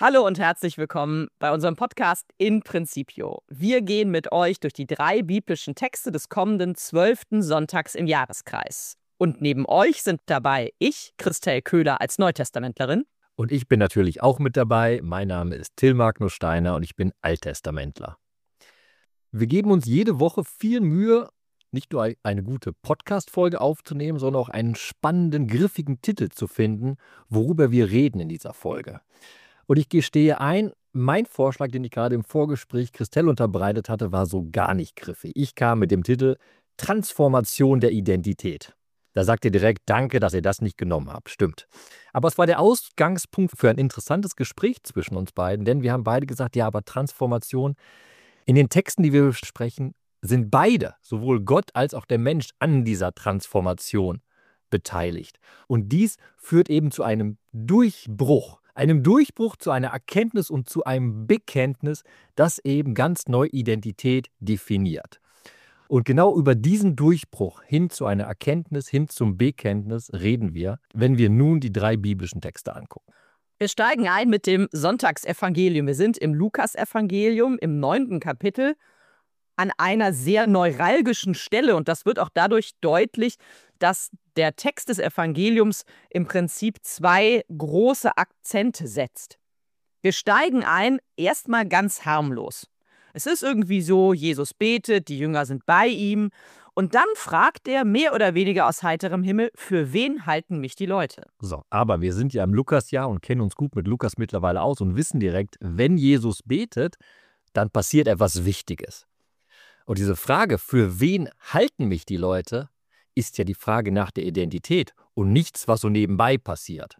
Hallo und herzlich willkommen bei unserem Podcast In Principio. Wir gehen mit euch durch die 3 biblischen Texte des kommenden 12. Sonntags im Jahreskreis. Und neben euch sind dabei ich, Christel Köhler als Neutestamentlerin. Und ich bin natürlich auch mit dabei. Mein Name ist Till Magnus Steiner und ich bin Alttestamentler. Wir geben uns jede Woche viel Mühe, nicht nur eine gute Podcast-Folge aufzunehmen, sondern auch einen spannenden, griffigen Titel zu finden, worüber wir reden in dieser Folge. Und ich gestehe ein, mein Vorschlag, den ich gerade im Vorgespräch Christel unterbreitet hatte, war so gar nicht griffig. Ich kam mit dem Titel Transformation der Identität. Da sagt ihr direkt, danke, dass ihr das nicht genommen habt. Stimmt. Aber es war der Ausgangspunkt für ein interessantes Gespräch zwischen uns beiden, denn wir haben beide gesagt, ja, aber Transformation, in den Texten, die wir besprechen, sind beide, sowohl Gott als auch der Mensch, an dieser Transformation beteiligt. Und dies führt eben zu einem Durchbruch zu einer Erkenntnis und zu einem Bekenntnis, das eben ganz neu Identität definiert. Und genau über diesen Durchbruch hin zu einer Erkenntnis, hin zum Bekenntnis reden wir, wenn wir nun die 3 biblischen Texte angucken. Wir steigen ein mit dem Sonntagsevangelium. Wir sind im Lukasevangelium im 9. Kapitel an einer sehr neuralgischen Stelle. Und das wird auch dadurch deutlich, dass der Text des Evangeliums im Prinzip 2 große Akzente setzt. Wir steigen ein, erstmal ganz harmlos. Es ist irgendwie so, Jesus betet, die Jünger sind bei ihm und dann fragt er mehr oder weniger aus heiterem Himmel, für wen halten mich die Leute? So, aber wir sind ja im Lukasjahr und kennen uns gut mit Lukas mittlerweile aus und wissen direkt, wenn Jesus betet, dann passiert etwas Wichtiges. Und diese Frage, für wen halten mich die Leute, ist ja die Frage nach der Identität und nichts, was so nebenbei passiert.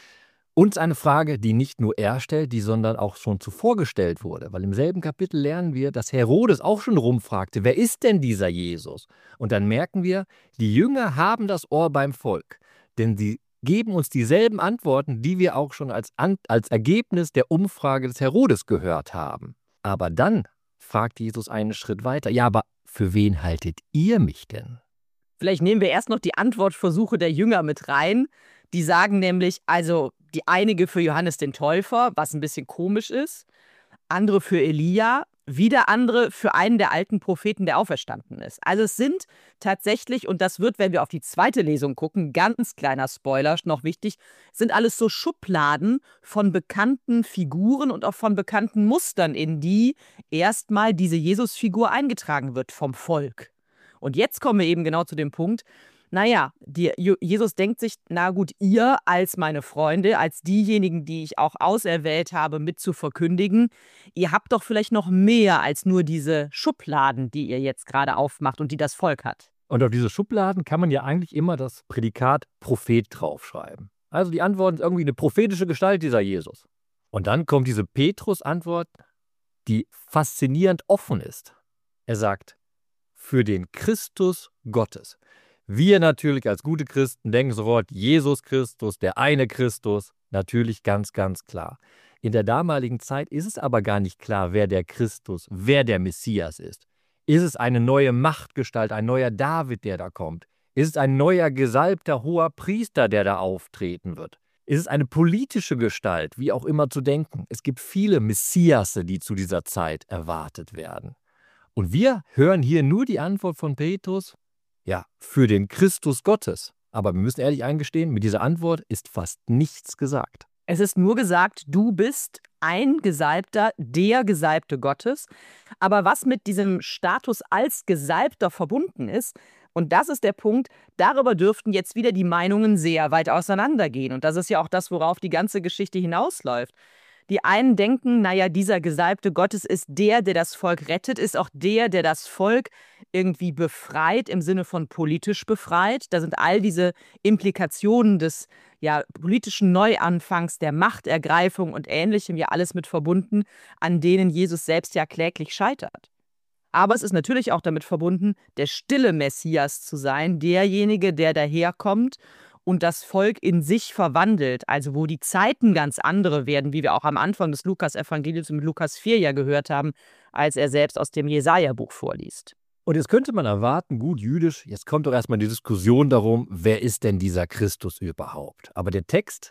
Und eine Frage, die nicht nur er stellt, die sondern auch schon zuvor gestellt wurde. Weil im selben Kapitel lernen wir, dass Herodes auch schon rumfragte, wer ist denn dieser Jesus? Und dann merken wir, die Jünger haben das Ohr beim Volk. Denn sie geben uns dieselben Antworten, die wir auch schon als Ergebnis der Umfrage des Herodes gehört haben. Aber dann fragt Jesus einen Schritt weiter. Ja, aber für wen haltet ihr mich denn? Vielleicht nehmen wir erst noch die Antwortversuche der Jünger mit rein. Die sagen nämlich, also die einige für Johannes den Täufer, was ein bisschen komisch ist, andere für Elia, wieder andere für einen der alten Propheten, der auferstanden ist. Also es sind tatsächlich, und das wird, wenn wir auf die zweite Lesung gucken, ganz kleiner Spoiler, noch wichtig, sind alles so Schubladen von bekannten Figuren und auch von bekannten Mustern, in die erstmal diese Jesus-Figur eingetragen wird vom Volk. Und jetzt kommen wir eben genau zu dem Punkt, naja, Jesus denkt sich, na gut, ihr als meine Freunde, als diejenigen, die ich auch auserwählt habe, mit zu verkündigen, ihr habt doch vielleicht noch mehr als nur diese Schubladen, die ihr jetzt gerade aufmacht und die das Volk hat. Und auf diese Schubladen kann man ja eigentlich immer das Prädikat Prophet draufschreiben. Also die Antwort ist irgendwie eine prophetische Gestalt, dieser Jesus. Und dann kommt diese Petrus-Antwort, die faszinierend offen ist. Er sagt, für den Christus Gottes. Wir natürlich als gute Christen denken sofort, Jesus Christus, der eine Christus, natürlich ganz, ganz klar. In der damaligen Zeit ist es aber gar nicht klar, wer der Christus, wer der Messias ist. Ist es eine neue Machtgestalt, ein neuer David, der da kommt? Ist es ein neuer gesalbter hoher Priester, der da auftreten wird? Ist es eine politische Gestalt, wie auch immer zu denken? Es gibt viele Messiasse, die zu dieser Zeit erwartet werden. Und wir hören hier nur die Antwort von Petrus, ja, für den Christus Gottes. Aber wir müssen ehrlich eingestehen, mit dieser Antwort ist fast nichts gesagt. Es ist nur gesagt, du bist ein Gesalbter, der Gesalbte Gottes. Aber was mit diesem Status als Gesalbter verbunden ist, und das ist der Punkt, darüber dürften jetzt wieder die Meinungen sehr weit auseinandergehen. Und das ist ja auch das, worauf die ganze Geschichte hinausläuft. Die einen denken, naja, dieser Gesalbte Gottes ist der das Volk rettet, ist auch der das Volk irgendwie befreit, im Sinne von politisch befreit. Da sind all diese Implikationen des politischen Neuanfangs, der Machtergreifung und Ähnlichem ja alles mit verbunden, an denen Jesus selbst ja kläglich scheitert. Aber es ist natürlich auch damit verbunden, der stille Messias zu sein, derjenige, der daherkommt und das Volk in sich verwandelt, also wo die Zeiten ganz andere werden, wie wir auch am Anfang des Lukas-Evangeliums mit Lukas 4 ja gehört haben, als er selbst aus dem Jesaja-Buch vorliest. Und jetzt könnte man erwarten, gut jüdisch, jetzt kommt doch erstmal die Diskussion darum, wer ist denn dieser Christus überhaupt? Aber der Text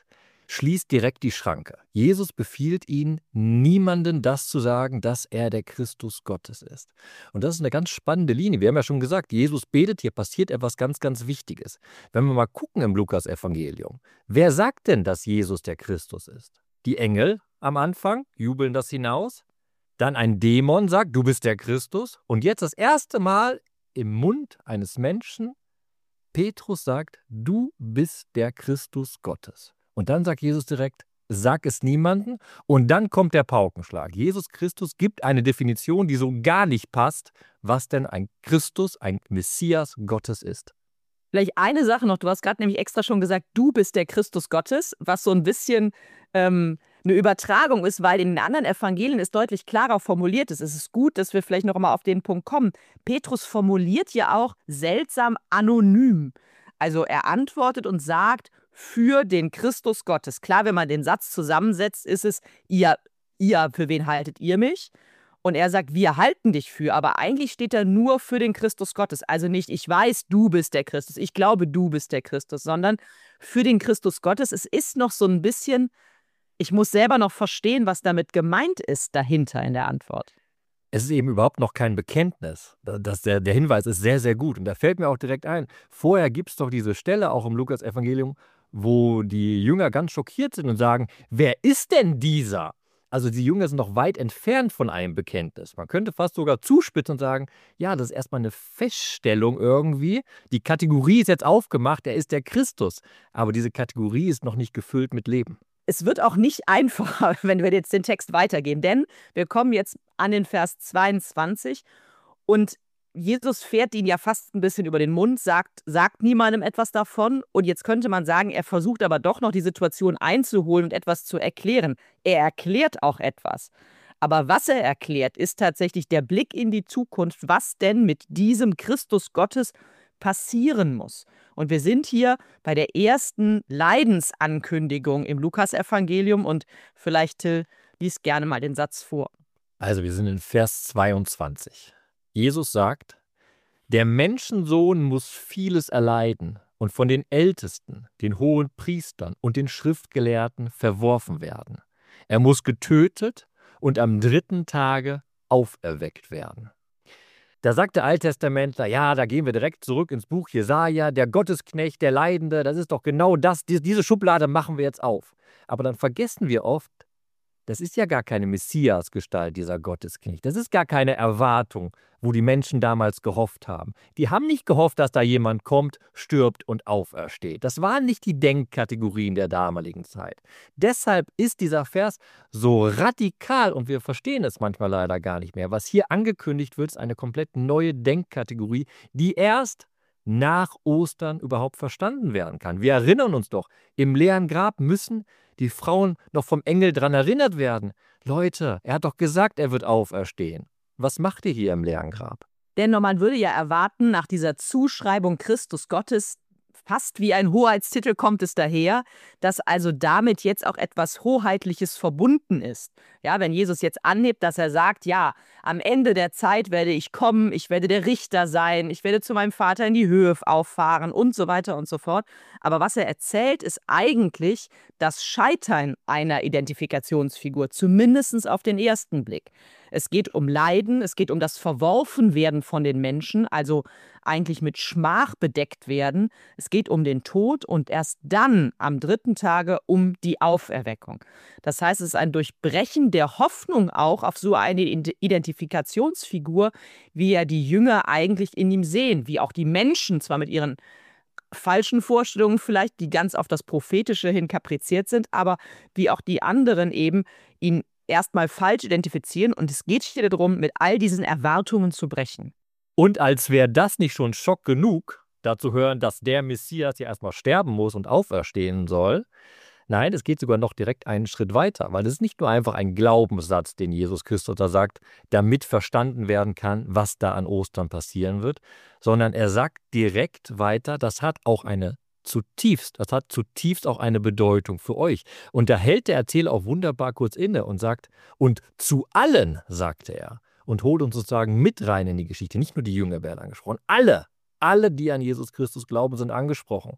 schließt direkt die Schranke. Jesus befiehlt ihnen, niemandem das zu sagen, dass er der Christus Gottes ist. Und das ist eine ganz spannende Linie. Wir haben ja schon gesagt, Jesus betet, hier passiert etwas ganz, ganz Wichtiges. Wenn wir mal gucken im Lukas-Evangelium, wer sagt denn, dass Jesus der Christus ist? Die Engel am Anfang jubeln das hinaus. Dann ein Dämon sagt, du bist der Christus. Und jetzt das erste Mal im Mund eines Menschen, Petrus sagt, du bist der Christus Gottes. Und dann sagt Jesus direkt, sag es niemandem. Und dann kommt der Paukenschlag. Jesus Christus gibt eine Definition, die so gar nicht passt, was denn ein Christus, ein Messias Gottes ist. Vielleicht eine Sache noch, du hast gerade nämlich extra schon gesagt, du bist der Christus Gottes, was so ein bisschen eine Übertragung ist, weil in den anderen Evangelien es deutlich klarer formuliert ist. Es ist gut, dass wir vielleicht noch mal auf den Punkt kommen. Petrus formuliert ja auch seltsam anonym. Also er antwortet und sagt, für den Christus Gottes. Klar, wenn man den Satz zusammensetzt, ist es, ihr, für wen haltet ihr mich? Und er sagt, wir halten dich für, aber eigentlich steht er nur für den Christus Gottes. Also nicht, ich weiß, du bist der Christus, ich glaube, du bist der Christus, sondern für den Christus Gottes. Es ist noch so ein bisschen, ich muss selber noch verstehen, was damit gemeint ist dahinter in der Antwort. Es ist eben überhaupt noch kein Bekenntnis. Der Hinweis ist sehr, sehr gut. Und da fällt mir auch direkt ein, vorher gibt es doch diese Stelle auch im Lukas-Evangelium, wo die Jünger ganz schockiert sind und sagen, wer ist denn dieser? Also die Jünger sind noch weit entfernt von einem Bekenntnis. Man könnte fast sogar zuspitzen und sagen, ja, das ist erstmal eine Feststellung irgendwie. Die Kategorie ist jetzt aufgemacht, er ist der Christus. Aber diese Kategorie ist noch nicht gefüllt mit Leben. Es wird auch nicht einfacher, wenn wir jetzt den Text weitergehen, denn wir kommen jetzt an den Vers 22 und Jesus fährt ihn ja fast ein bisschen über den Mund, sagt niemandem etwas davon und jetzt könnte man sagen, er versucht aber doch noch die Situation einzuholen und etwas zu erklären. Er erklärt auch etwas. Aber was er erklärt, ist tatsächlich der Blick in die Zukunft, was denn mit diesem Christus Gottes passieren muss. Und wir sind hier bei der ersten Leidensankündigung im Lukasevangelium und vielleicht, Till, lies gerne mal den Satz vor. Also wir sind in Vers 22. Jesus sagt, der Menschensohn muss vieles erleiden und von den Ältesten, den hohen Priestern und den Schriftgelehrten verworfen werden. Er muss getötet und am 3. Tage auferweckt werden. Da sagt der Alttestamentler, ja, da gehen wir direkt zurück ins Buch Jesaja, der Gottesknecht, der Leidende, das ist doch genau das, diese Schublade machen wir jetzt auf. Aber dann vergessen wir oft, das ist ja gar keine Messiasgestalt, dieser Gottesknecht. Das ist gar keine Erwartung, wo die Menschen damals gehofft haben. Die haben nicht gehofft, dass da jemand kommt, stirbt und aufersteht. Das waren nicht die Denkkategorien der damaligen Zeit. Deshalb ist dieser Vers so radikal und wir verstehen es manchmal leider gar nicht mehr. Was hier angekündigt wird, ist eine komplett neue Denkkategorie, die erst nach Ostern überhaupt verstanden werden kann. Wir erinnern uns doch, im leeren Grab müssen die Frauen noch vom Engel daran erinnert werden. Leute, er hat doch gesagt, er wird auferstehen. Was macht ihr hier im leeren Grab? Denn man würde ja erwarten, nach dieser Zuschreibung Christus Gottes, fast wie ein Hoheitstitel kommt es daher, dass also damit jetzt auch etwas Hoheitliches verbunden ist. Ja, wenn Jesus jetzt annimmt, dass er sagt, ja, am Ende der Zeit werde ich kommen, ich werde der Richter sein, ich werde zu meinem Vater in die Höhe auffahren und so weiter und so fort. Aber was er erzählt, ist eigentlich das Scheitern einer Identifikationsfigur, zumindest auf den ersten Blick. Es geht um Leiden, es geht um das Verworfenwerden von den Menschen, also eigentlich mit Schmach bedeckt werden. Es geht um den Tod und erst dann am 3. Tage um die Auferweckung. Das heißt, es ist ein Durchbrechen der Hoffnung auch auf so eine Identifikationsfigur, wie ja die Jünger eigentlich in ihm sehen, wie auch die Menschen zwar mit ihren falschen Vorstellungen vielleicht, die ganz auf das Prophetische hin kapriziert sind, aber wie auch die anderen eben ihn erstmal falsch identifizieren und es geht hier darum, mit all diesen Erwartungen zu brechen. Und als wäre das nicht schon Schock genug, da zu hören, dass der Messias ja erstmal sterben muss und auferstehen soll. Nein, es geht sogar noch direkt einen Schritt weiter, weil es ist nicht nur einfach ein Glaubenssatz, den Jesus Christus da sagt, damit verstanden werden kann, was da an Ostern passieren wird, sondern er sagt direkt weiter, das hat zutiefst auch eine Bedeutung für euch. Und da hält der Erzähler auch wunderbar kurz inne und sagt, und zu allen, sagte er, und holt uns sozusagen mit rein in die Geschichte. Nicht nur die Jünger werden angesprochen, alle, die an Jesus Christus glauben, sind angesprochen.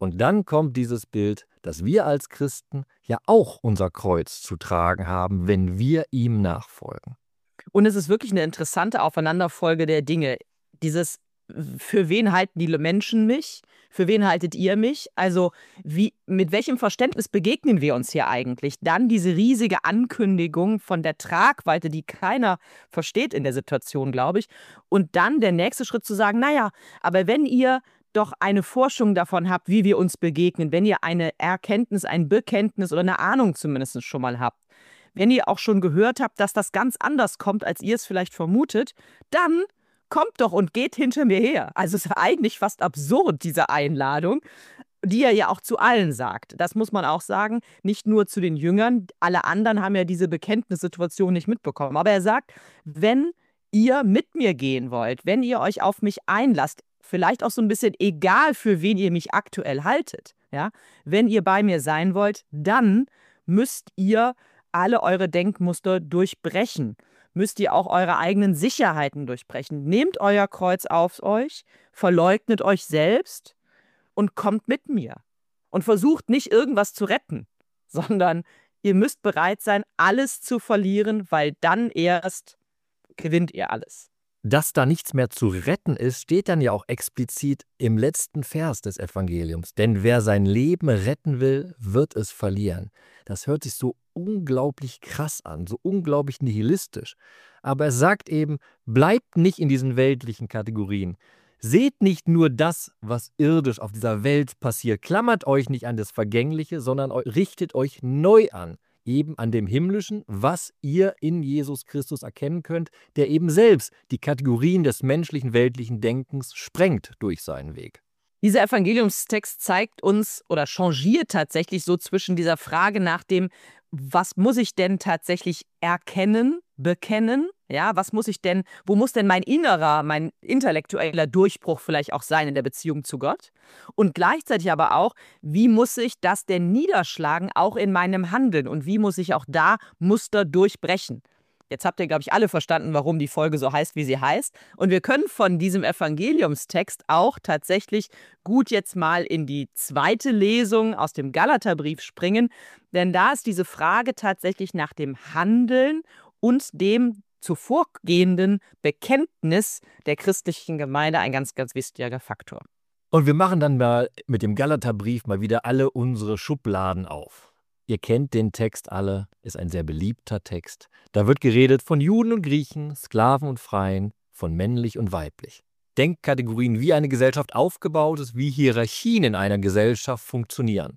Und dann kommt dieses Bild, dass wir als Christen ja auch unser Kreuz zu tragen haben, wenn wir ihm nachfolgen. Und es ist wirklich eine interessante Aufeinanderfolge der Dinge. Dieses, für wen halten die Menschen mich? Für wen haltet ihr mich? Also mit welchem Verständnis begegnen wir uns hier eigentlich? Dann diese riesige Ankündigung von der Tragweite, die keiner versteht in der Situation, glaube ich. Und dann der nächste Schritt zu sagen, naja, aber wenn ihr doch eine Forschung davon habt, wie wir uns begegnen, wenn ihr eine Erkenntnis, ein Bekenntnis oder eine Ahnung zumindest schon mal habt, wenn ihr auch schon gehört habt, dass das ganz anders kommt, als ihr es vielleicht vermutet, dann kommt doch und geht hinter mir her. Also es ist eigentlich fast absurd, diese Einladung, die er ja auch zu allen sagt. Das muss man auch sagen, nicht nur zu den Jüngern. Alle anderen haben ja diese Bekenntnissituation nicht mitbekommen. Aber er sagt, wenn ihr mit mir gehen wollt, wenn ihr euch auf mich einlasst, vielleicht auch so ein bisschen egal, für wen ihr mich aktuell haltet, ja, wenn ihr bei mir sein wollt, dann müsst ihr alle eure Denkmuster durchbrechen. Müsst ihr auch eure eigenen Sicherheiten durchbrechen. Nehmt euer Kreuz auf euch, verleugnet euch selbst und kommt mit mir. Und versucht nicht irgendwas zu retten, sondern ihr müsst bereit sein, alles zu verlieren, weil dann erst gewinnt ihr alles. Dass da nichts mehr zu retten ist, steht dann ja auch explizit im letzten Vers des Evangeliums. Denn wer sein Leben retten will, wird es verlieren. Das hört sich so unglaublich krass an, so unglaublich nihilistisch. Aber er sagt eben, bleibt nicht in diesen weltlichen Kategorien. Seht nicht nur das, was irdisch auf dieser Welt passiert. Klammert euch nicht an das Vergängliche, sondern richtet euch neu an. Eben an dem Himmlischen, was ihr in Jesus Christus erkennen könnt, der eben selbst die Kategorien des menschlichen, weltlichen Denkens sprengt durch seinen Weg. Dieser Evangeliumstext zeigt uns oder changiert tatsächlich so zwischen dieser Frage nach dem, was muss ich denn tatsächlich erkennen, bekennen? Ja, was muss ich denn, wo muss denn mein innerer, mein intellektueller Durchbruch vielleicht auch sein in der Beziehung zu Gott? Und gleichzeitig aber auch, wie muss ich das denn niederschlagen, auch in meinem Handeln? Und wie muss ich auch da Muster durchbrechen? Jetzt habt ihr, glaube ich, alle verstanden, warum die Folge so heißt, wie sie heißt. Und wir können von diesem Evangeliumstext auch tatsächlich gut jetzt mal in die zweite Lesung aus dem Galaterbrief springen. Denn da ist diese Frage tatsächlich nach dem Handeln und dem zuvorgehenden Bekenntnis der christlichen Gemeinde ein ganz, ganz wichtiger Faktor. Und wir machen dann mal mit dem Galaterbrief mal wieder alle unsere Schubladen auf. Ihr kennt den Text alle, ist ein sehr beliebter Text. Da wird geredet von Juden und Griechen, Sklaven und Freien, von männlich und weiblich. Denkkategorien, wie eine Gesellschaft aufgebaut ist, wie Hierarchien in einer Gesellschaft funktionieren.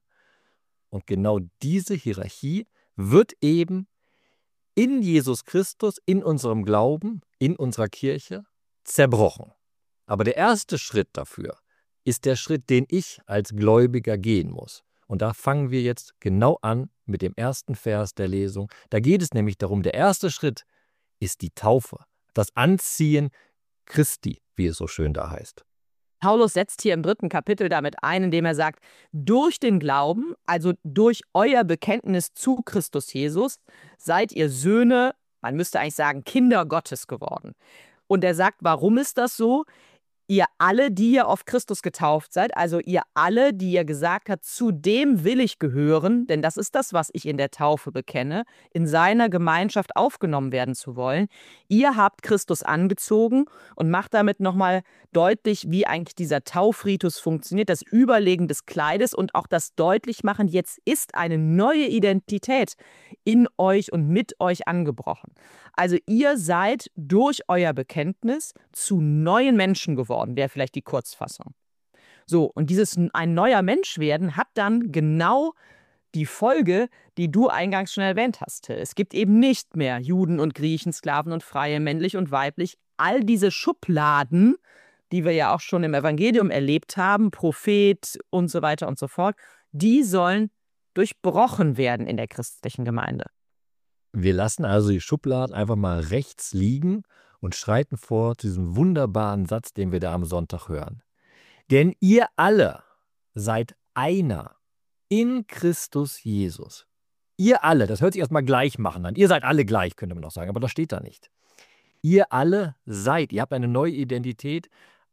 Und genau diese Hierarchie wird eben in Jesus Christus, in unserem Glauben, in unserer Kirche zerbrochen. Aber der erste Schritt dafür ist der Schritt, den ich als Gläubiger gehen muss. Und da fangen wir jetzt genau an mit dem ersten Vers der Lesung. Da geht es nämlich darum, der erste Schritt ist die Taufe, das Anziehen Christi, wie es so schön da heißt. Paulus setzt hier im 3. Kapitel damit ein, indem er sagt, durch den Glauben, also durch euer Bekenntnis zu Christus Jesus, seid ihr Söhne, man müsste eigentlich sagen, Kinder Gottes geworden. Und er sagt, warum ist das so? Ihr alle, die ihr auf Christus getauft seid, also ihr alle, die ihr gesagt habt, zu dem will ich gehören, denn das ist das, was ich in der Taufe bekenne, in seiner Gemeinschaft aufgenommen werden zu wollen. Ihr habt Christus angezogen und macht damit nochmal deutlich, wie eigentlich dieser Taufritus funktioniert, das Überlegen des Kleides und auch das Deutlichmachen, jetzt ist eine neue Identität in euch und mit euch angebrochen. Also ihr seid durch euer Bekenntnis zu neuen Menschen geworden, wäre vielleicht die Kurzfassung. So, und dieses ein neuer Mensch werden hat dann genau die Folge, die du eingangs schon erwähnt hast. Es gibt eben nicht mehr Juden und Griechen, Sklaven und Freie, männlich und weiblich. All diese Schubladen, die wir ja auch schon im Evangelium erlebt haben, Prophet und so weiter und so fort, die sollen durchbrochen werden in der christlichen Gemeinde. Wir lassen also die Schubladen einfach mal rechts liegen und schreiten vor zu diesem wunderbaren Satz, den wir da am Sonntag hören. Denn ihr alle seid einer in Christus Jesus. Ihr alle, das hört sich erstmal gleich machen an. Ihr seid alle gleich, könnte man auch sagen, aber das steht da nicht. Ihr alle seid, ihr habt eine neue Identität,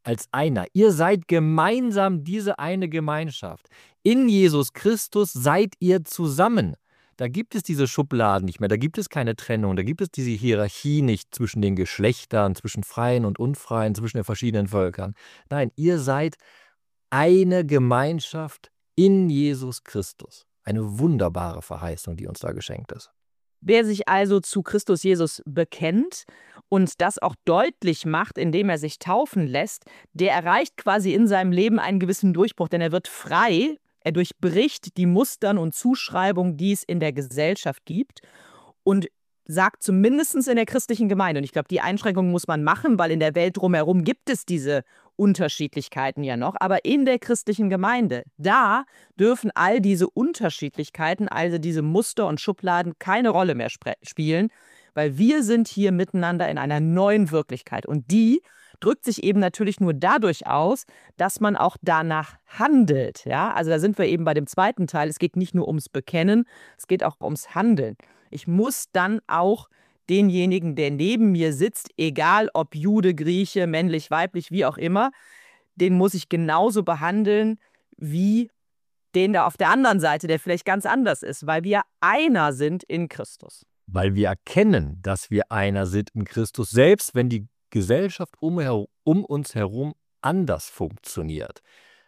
als einer. Ihr seid gemeinsam diese eine Gemeinschaft. In Jesus Christus seid ihr zusammen. Da gibt es diese Schubladen nicht mehr, da gibt es keine Trennung, da gibt es diese Hierarchie nicht zwischen den Geschlechtern, zwischen Freien und Unfreien, zwischen den verschiedenen Völkern. Nein, ihr seid eine Gemeinschaft in Jesus Christus. Eine wunderbare Verheißung, die uns da geschenkt ist. Wer sich also zu Christus Jesus bekennt und das auch deutlich macht, indem er sich taufen lässt, der erreicht quasi in seinem Leben einen gewissen Durchbruch, denn er wird frei, er durchbricht die Mustern und Zuschreibungen, die es in der Gesellschaft gibt und sagt zumindest in der christlichen Gemeinde, und ich glaube, die Einschränkungen muss man machen, weil in der Welt drumherum gibt es diese Unterschiedlichkeiten ja noch, aber in der christlichen Gemeinde, da dürfen all diese Unterschiedlichkeiten, also diese Muster und Schubladen keine Rolle mehr spielen, weil wir sind hier miteinander in einer neuen Wirklichkeit und die drückt sich eben natürlich nur dadurch aus, dass man auch danach handelt. Ja? Also da sind wir eben bei dem zweiten Teil. Es geht nicht nur ums Bekennen, es geht auch ums Handeln. Ich muss dann auch denjenigen, der neben mir sitzt, egal ob Jude, Grieche, männlich, weiblich, wie auch immer, den muss ich genauso behandeln wie den da auf der anderen Seite, der vielleicht ganz anders ist, weil wir einer sind in Christus. Weil wir erkennen, dass wir einer sind in Christus, selbst wenn die Gesellschaft um uns herum anders funktioniert.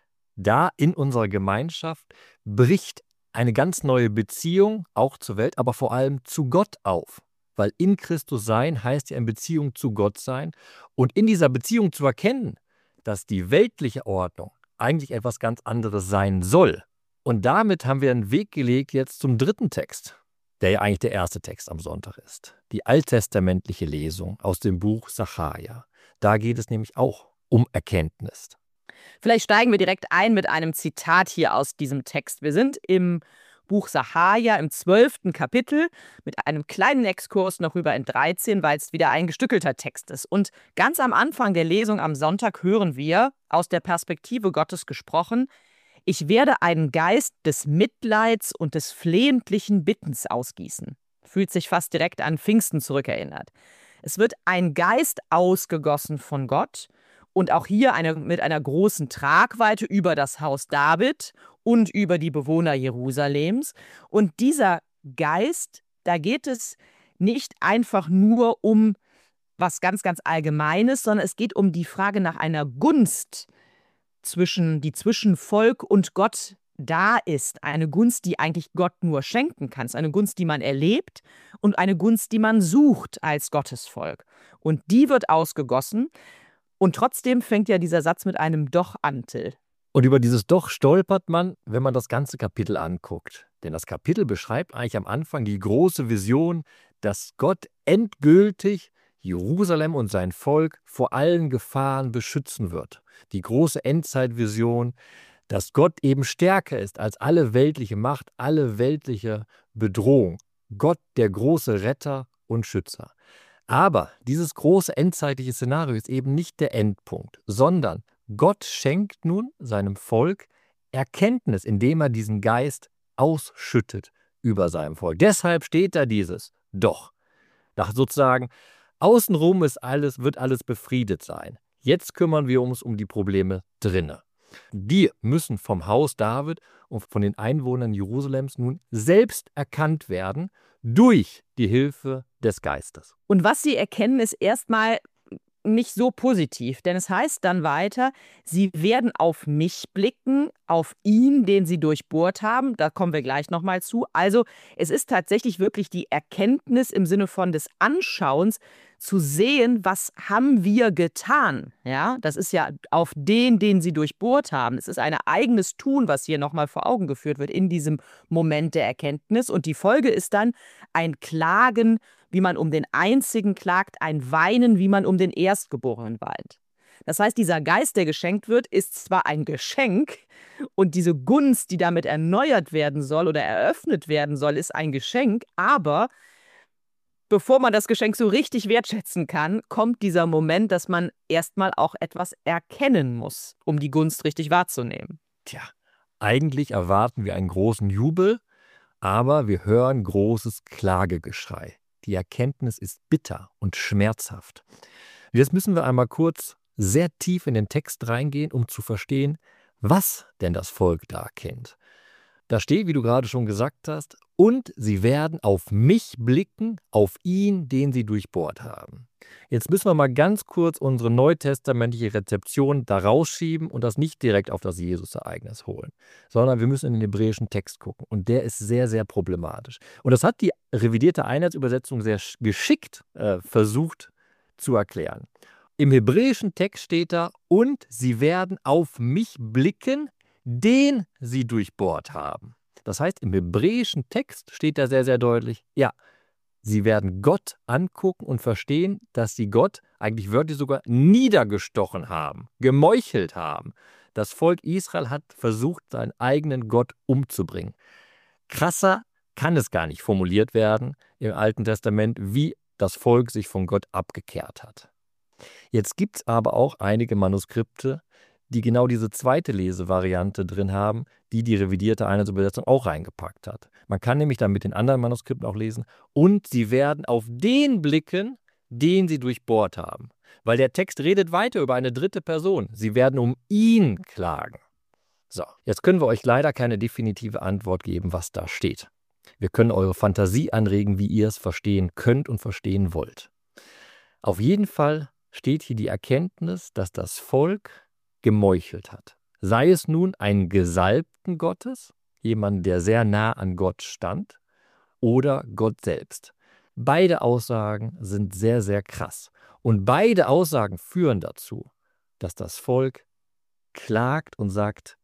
Da in unserer Gemeinschaft bricht eine ganz neue Beziehung, auch zur Welt, aber vor allem zu Gott auf. Weil in Christus sein heißt ja in Beziehung zu Gott sein und in dieser Beziehung zu erkennen, dass die weltliche Ordnung eigentlich etwas ganz anderes sein soll. Und damit haben wir einen Weg gelegt jetzt zum dritten Text, der ja eigentlich der erste Text am Sonntag ist. Die alttestamentliche Lesung aus dem Buch Sacharja. Da geht es nämlich auch um Erkenntnis. Vielleicht steigen wir direkt ein mit einem Zitat hier aus diesem Text. Wir sind im Buch Sacharja im 12. Kapitel mit einem kleinen Exkurs noch rüber in 13, weil es wieder ein gestückelter Text ist. Und ganz am Anfang der Lesung am Sonntag hören wir, aus der Perspektive Gottes gesprochen, ich werde einen Geist des Mitleids und des flehentlichen Bittens ausgießen. Fühlt sich fast direkt an Pfingsten zurückerinnert. Es wird ein Geist ausgegossen von Gott und auch hier mit einer großen Tragweite über das Haus David und über die Bewohner Jerusalems. Und dieser Geist, da geht es nicht einfach nur um was ganz, ganz Allgemeines, sondern es geht um die Frage nach einer Gunst, die zwischen Volk und Gott da ist. Eine Gunst, die eigentlich Gott nur schenken kann. Es ist eine Gunst, die man erlebt und eine Gunst, die man sucht als Gottesvolk. Und die wird ausgegossen. Und trotzdem fängt ja dieser Satz mit einem Doch an, Till. Und über dieses Doch stolpert man, wenn man das ganze Kapitel anguckt. Denn das Kapitel beschreibt eigentlich am Anfang die große Vision, dass Gott endgültig Jerusalem und sein Volk vor allen Gefahren beschützen wird. Die große Endzeitvision, dass Gott eben stärker ist als alle weltliche Macht, alle weltliche Bedrohung. Gott, der große Retter und Schützer. Aber dieses große endzeitliche Szenario ist eben nicht der Endpunkt, sondern Gott schenkt nun seinem Volk Erkenntnis, indem er diesen Geist ausschüttet über seinem Volk. Deshalb steht da dieses Doch. Nach sozusagen, außenrum wird alles befriedet sein. Jetzt kümmern wir uns um die Probleme drinnen. Die müssen vom Haus David und von den Einwohnern Jerusalems nun selbst erkannt werden durch die Hilfe des Geistes. Und was sie erkennen, ist erstmal nicht so positiv, denn es heißt dann weiter, sie werden auf mich blicken, auf ihn, den sie durchbohrt haben, da kommen wir gleich nochmal zu. Also es ist tatsächlich wirklich die Erkenntnis im Sinne von des Anschauens, zu sehen, was haben wir getan. Ja, das ist ja auf den sie durchbohrt haben. Es ist ein eigenes Tun, was hier nochmal vor Augen geführt wird in diesem Moment der Erkenntnis. Und die Folge ist dann ein Klagen, wie man um den Einzigen klagt, ein Weinen, wie man um den Erstgeborenen weint. Das heißt, dieser Geist, der geschenkt wird, ist zwar ein Geschenk und diese Gunst, die damit erneuert werden soll oder eröffnet werden soll, ist ein Geschenk, aber bevor man das Geschenk so richtig wertschätzen kann, kommt dieser Moment, dass man erstmal auch etwas erkennen muss, um die Gunst richtig wahrzunehmen. Tja, eigentlich erwarten wir einen großen Jubel, aber wir hören großes Klagegeschrei. Die Erkenntnis ist bitter und schmerzhaft. Jetzt müssen wir einmal kurz sehr tief in den Text reingehen, um zu verstehen, was denn das Volk da kennt. Da steht, wie du gerade schon gesagt hast, und sie werden auf mich blicken, auf ihn, den sie durchbohrt haben. Jetzt müssen wir mal ganz kurz unsere neutestamentliche Rezeption da rausschieben und das nicht direkt auf das Jesus-Ereignis holen, sondern wir müssen in den hebräischen Text gucken. Und der ist sehr, sehr problematisch. Und das hat die revidierte Einheitsübersetzung sehr geschickt versucht zu erklären. Im hebräischen Text steht da, und sie werden auf mich blicken, den sie durchbohrt haben. Das heißt, im hebräischen Text steht da sehr, sehr deutlich, ja, sie werden Gott angucken und verstehen, dass sie Gott eigentlich wörtlich sogar niedergestochen haben, gemeuchelt haben. Das Volk Israel hat versucht, seinen eigenen Gott umzubringen. Krasser kann es gar nicht formuliert werden im Alten Testament, wie das Volk sich von Gott abgekehrt hat. Jetzt gibt es aber auch einige Manuskripte, die genau diese zweite Lesevariante drin haben, die revidierte Einheitsübersetzung auch reingepackt hat. Man kann nämlich dann mit den anderen Manuskripten auch lesen, und sie werden auf den blicken, den sie durchbohrt haben. Weil der Text redet weiter über eine dritte Person. Sie werden um ihn klagen. So, jetzt können wir euch leider keine definitive Antwort geben, was da steht. Wir können eure Fantasie anregen, wie ihr es verstehen könnt und verstehen wollt. Auf jeden Fall steht hier die Erkenntnis, dass das Volk gemeuchelt hat. Sei es nun einen Gesalbten Gottes, jemand, der sehr nah an Gott stand, oder Gott selbst. Beide Aussagen sind sehr, sehr krass. Und beide Aussagen führen dazu, dass das Volk klagt und sagt,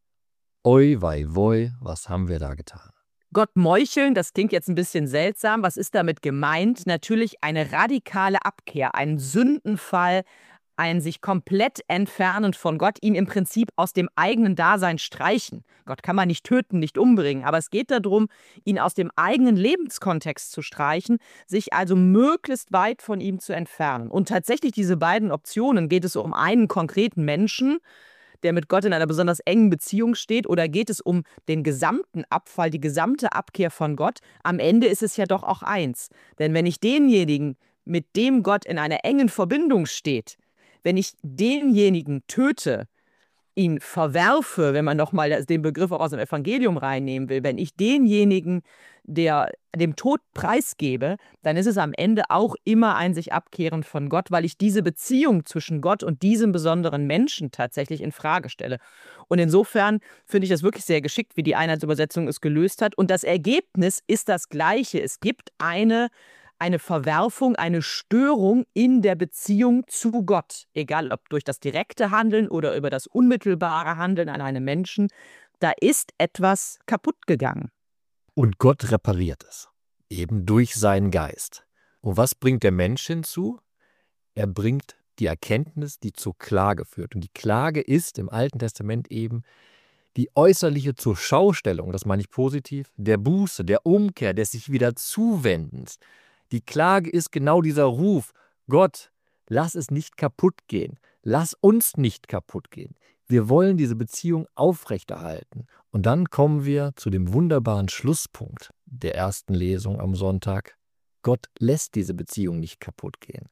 oi, wei, woi, was haben wir da getan? Gott meucheln, das klingt jetzt ein bisschen seltsam. Was ist damit gemeint? Natürlich eine radikale Abkehr, ein Sündenfall, ein sich komplett entfernen von Gott, ihn im Prinzip aus dem eigenen Dasein streichen. Gott kann man nicht töten, nicht umbringen, aber es geht darum, ihn aus dem eigenen Lebenskontext zu streichen, sich also möglichst weit von ihm zu entfernen. Und tatsächlich diese beiden Optionen, geht es um einen konkreten Menschen, der mit Gott in einer besonders engen Beziehung steht, oder geht es um den gesamten Abfall, die gesamte Abkehr von Gott? Am Ende ist es ja doch auch eins. Denn wenn ich denjenigen, mit dem Gott in einer engen Verbindung steht, wenn ich denjenigen töte, ihn verwerfe, wenn man nochmal den Begriff auch aus dem Evangelium reinnehmen will, wenn ich denjenigen, der dem Tod preisgebe, dann ist es am Ende auch immer ein sich abkehren von Gott, weil ich diese Beziehung zwischen Gott und diesem besonderen Menschen tatsächlich in Frage stelle. Und insofern finde ich das wirklich sehr geschickt, wie die Einheitsübersetzung es gelöst hat. Und das Ergebnis ist das gleiche. Es gibt eine Verwerfung, eine Störung in der Beziehung zu Gott. Egal ob durch das direkte Handeln oder über das unmittelbare Handeln an einem Menschen. Da ist etwas kaputt gegangen. Und Gott repariert es, eben durch seinen Geist. Und was bringt der Mensch hinzu? Er bringt die Erkenntnis, die zur Klage führt. Und die Klage ist im Alten Testament eben die äußerliche Zurschaustellung, das meine ich positiv, der Buße, der Umkehr, des sich wieder Zuwendens. Die Klage ist genau dieser Ruf, Gott, lass es nicht kaputt gehen, lass uns nicht kaputt gehen. Wir wollen diese Beziehung aufrechterhalten. Und dann kommen wir zu dem wunderbaren Schlusspunkt der ersten Lesung am Sonntag. Gott lässt diese Beziehung nicht kaputt gehen.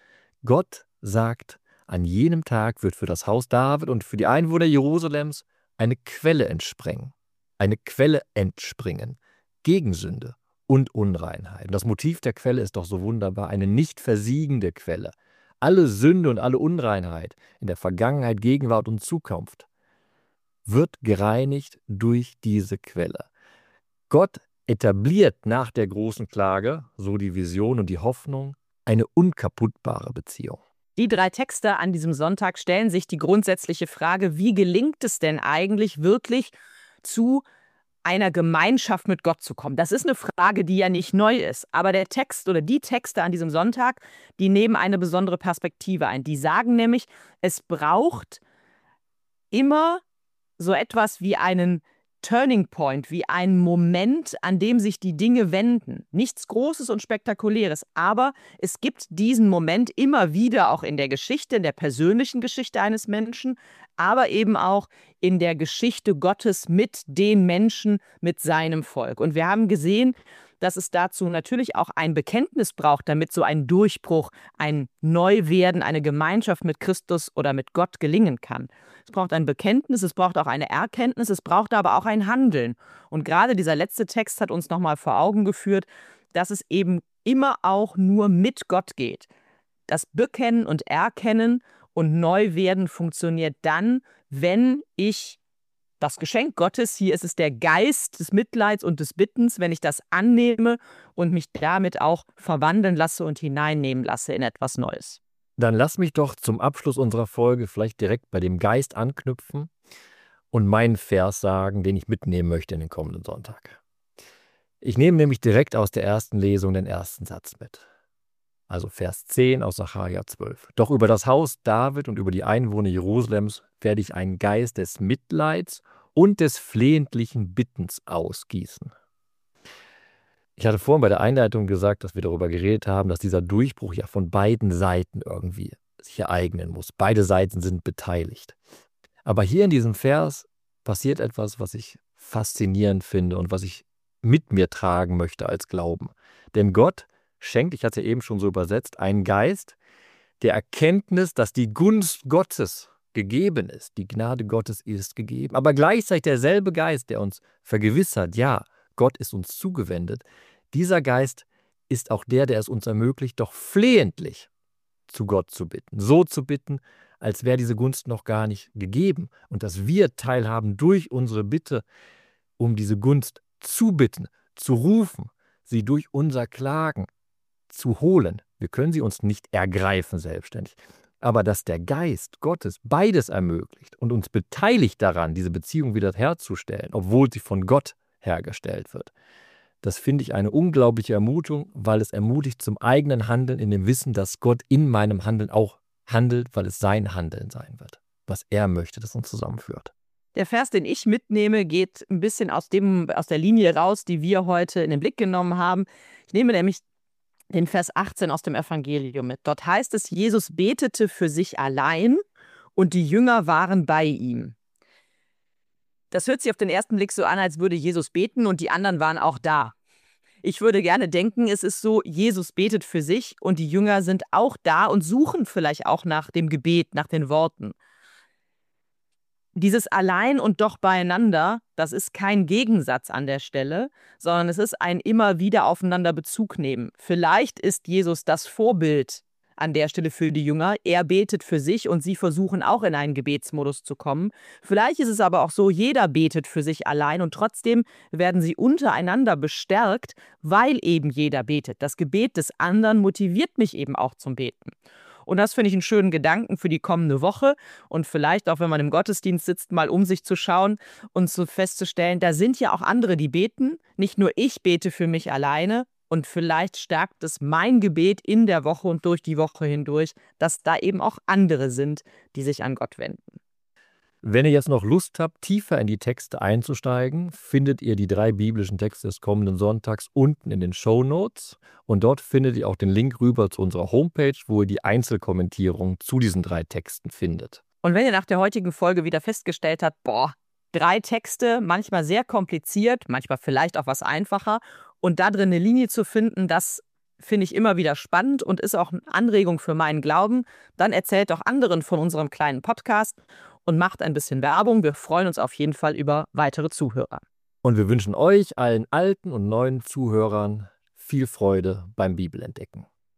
Gott sagt, an jenem Tag wird für das Haus David und für die Einwohner Jerusalems eine Quelle entspringen. Eine Quelle entspringen gegen Sünde und Unreinheit. Und das Motiv der Quelle ist doch so wunderbar, eine nicht versiegende Quelle. Alle Sünde und alle Unreinheit in der Vergangenheit, Gegenwart und Zukunft wird gereinigt durch diese Quelle. Gott etabliert nach der großen Klage, so die Vision und die Hoffnung, eine unkaputtbare Beziehung. Die 3 Texte an diesem Sonntag stellen sich die grundsätzliche Frage, wie gelingt es denn eigentlich wirklich zu einer Gemeinschaft mit Gott zu kommen? Das ist eine Frage, die ja nicht neu ist. Aber der Text oder die Texte an diesem Sonntag, die nehmen eine besondere Perspektive ein. Die sagen nämlich, es braucht immer so etwas wie einen Turning Point, wie einen Moment, an dem sich die Dinge wenden. Nichts Großes und Spektakuläres, aber es gibt diesen Moment immer wieder auch in der Geschichte, in der persönlichen Geschichte eines Menschen, aber eben auch in der Geschichte Gottes mit den Menschen, mit seinem Volk. Und wir haben gesehen, dass es dazu natürlich auch ein Bekenntnis braucht, damit so ein Durchbruch, ein Neuwerden, eine Gemeinschaft mit Christus oder mit Gott gelingen kann. Es braucht ein Bekenntnis, es braucht auch eine Erkenntnis, es braucht aber auch ein Handeln. Und gerade dieser letzte Text hat uns nochmal vor Augen geführt, dass es eben immer auch nur mit Gott geht. Das Bekennen und Erkennen und Neuwerden funktioniert dann, wenn ich das Geschenk Gottes, hier ist es der Geist des Mitleids und des Bittens, wenn ich das annehme und mich damit auch verwandeln lasse und hineinnehmen lasse in etwas Neues. Dann lass mich doch zum Abschluss unserer Folge vielleicht direkt bei dem Geist anknüpfen und meinen Vers sagen, den ich mitnehmen möchte in den kommenden Sonntag. Ich nehme nämlich direkt aus der ersten Lesung den ersten Satz mit. Also Vers 10 aus Sacharja 12. Doch über das Haus David und über die Einwohner Jerusalems werde ich einen Geist des Mitleids und des flehentlichen Bittens ausgießen. Ich hatte vorhin bei der Einleitung gesagt, dass wir darüber geredet haben, dass dieser Durchbruch ja von beiden Seiten irgendwie sich ereignen muss. Beide Seiten sind beteiligt. Aber hier in diesem Vers passiert etwas, was ich faszinierend finde und was ich mit mir tragen möchte als Glauben. Denn Gott schenkt, ich hatte es ja eben schon so übersetzt, einen Geist der Erkenntnis, dass die Gunst Gottes gegeben ist. Die Gnade Gottes ist gegeben. Aber gleichzeitig derselbe Geist, der uns vergewissert, ja, Gott ist uns zugewendet. Dieser Geist ist auch der es uns ermöglicht, doch flehentlich zu Gott zu bitten. So zu bitten, als wäre diese Gunst noch gar nicht gegeben. Und dass wir teilhaben durch unsere Bitte, um diese Gunst zu bitten, zu rufen, sie durch unser Klagen zu holen. Wir können sie uns nicht ergreifen selbstständig. Aber dass der Geist Gottes beides ermöglicht und uns beteiligt daran, diese Beziehung wieder herzustellen, obwohl sie von Gott hergestellt wird, das finde ich eine unglaubliche Ermutigung, weil es ermutigt zum eigenen Handeln in dem Wissen, dass Gott in meinem Handeln auch handelt, weil es sein Handeln sein wird, was er möchte, das uns zusammenführt. Der Vers, den ich mitnehme, geht ein bisschen aus der Linie raus, die wir heute in den Blick genommen haben. Ich nehme nämlich den Vers 18 aus dem Evangelium mit. Dort heißt es, Jesus betete für sich allein und die Jünger waren bei ihm. Das hört sich auf den ersten Blick so an, als würde Jesus beten und die anderen waren auch da. Ich würde gerne denken, es ist so, Jesus betet für sich und die Jünger sind auch da und suchen vielleicht auch nach dem Gebet, nach den Worten. Dieses Allein und doch beieinander, das ist kein Gegensatz an der Stelle, sondern es ist ein immer wieder aufeinander Bezug nehmen. Vielleicht ist Jesus das Vorbild an der Stelle für die Jünger. Er betet für sich und sie versuchen auch in einen Gebetsmodus zu kommen. Vielleicht ist es aber auch so, jeder betet für sich allein und trotzdem werden sie untereinander bestärkt, weil eben jeder betet. Das Gebet des anderen motiviert mich eben auch zum Beten. Und das finde ich einen schönen Gedanken für die kommende Woche und vielleicht auch, wenn man im Gottesdienst sitzt, mal um sich zu schauen und so festzustellen, da sind ja auch andere, die beten. Nicht nur ich bete für mich alleine und vielleicht stärkt es mein Gebet in der Woche und durch die Woche hindurch, dass da eben auch andere sind, die sich an Gott wenden. Wenn ihr jetzt noch Lust habt, tiefer in die Texte einzusteigen, findet ihr die 3 biblischen Texte des kommenden Sonntags unten in den Shownotes. Und dort findet ihr auch den Link rüber zu unserer Homepage, wo ihr die Einzelkommentierung zu diesen 3 Texten findet. Und wenn ihr nach der heutigen Folge wieder festgestellt habt, 3 Texte, manchmal sehr kompliziert, manchmal vielleicht auch was einfacher, und da drin eine Linie zu finden, das finde ich immer wieder spannend und ist auch eine Anregung für meinen Glauben, dann erzählt doch anderen von unserem kleinen Podcast und macht ein bisschen Werbung. Wir freuen uns auf jeden Fall über weitere Zuhörer. Und wir wünschen euch, allen alten und neuen Zuhörern, viel Freude beim Bibelentdecken.